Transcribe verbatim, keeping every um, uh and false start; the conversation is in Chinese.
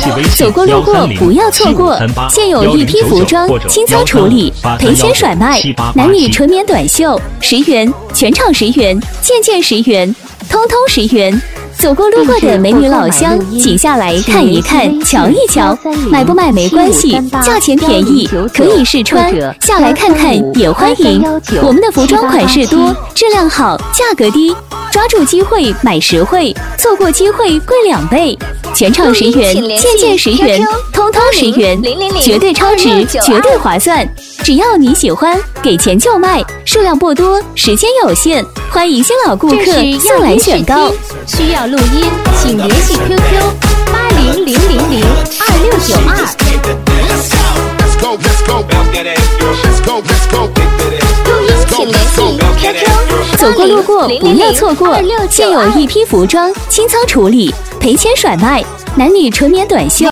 走过路过不要错过，现有一批服装清仓处理，赔钱甩卖，男女纯棉短袖十元，全场十元，件件十元，通通十元。走过路过的美女老乡，请下来看一看，瞧一瞧，买不买没关系，价钱便宜，可以试穿，下来看看也欢迎。我们的服装款式多，质量好，价格低，抓住机会买实惠，错过机会贵两倍。全场十元，件件十元，通通十元，绝对超值，绝对划算。只要你喜欢，给钱就卖，数量不多，时间有限，欢迎新老顾客速来选购。 需要录音，请联系 Q Q 八零零零零二六九二。录音请联系 Q Q 走过路过不要错过，现有一批服装清仓处理，赔钱甩卖，男女纯棉短袖。